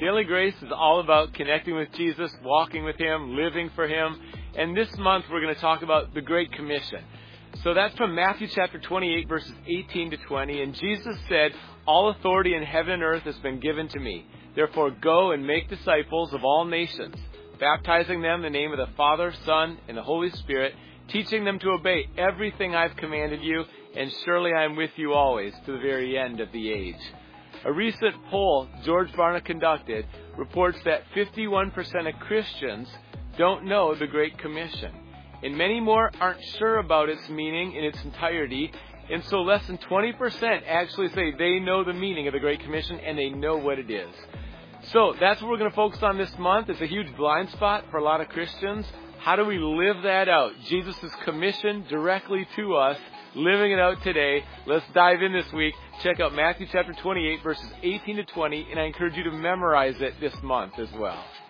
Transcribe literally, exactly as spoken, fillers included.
Daily Grace is all about connecting with Jesus, walking with Him, living for Him. And this month we're going to talk about the Great Commission. So that's from Matthew chapter twenty-eight, verses eighteen to twenty. And Jesus said, "All authority in heaven and earth has been given to me. Therefore go and make disciples of all nations, baptizing them in the name of the Father, Son, and the Holy Spirit, teaching them to obey everything I've commanded you, and surely I am with you always to the very end of the age." A recent poll George Barna conducted reports that fifty-one percent of Christians don't know the Great Commission, and many more aren't sure about its meaning in its entirety, and so less than twenty percent actually say they know the meaning of the Great Commission and they know what it is. So that's what we're going to focus on this month. It's a huge blind spot for a lot of Christians. How do we live that out? Jesus' commission directly to us, living it out today. Let's dive in this week. Check out Matthew chapter twenty-eight, verses eighteen to twenty, and I encourage you to memorize it this month as well.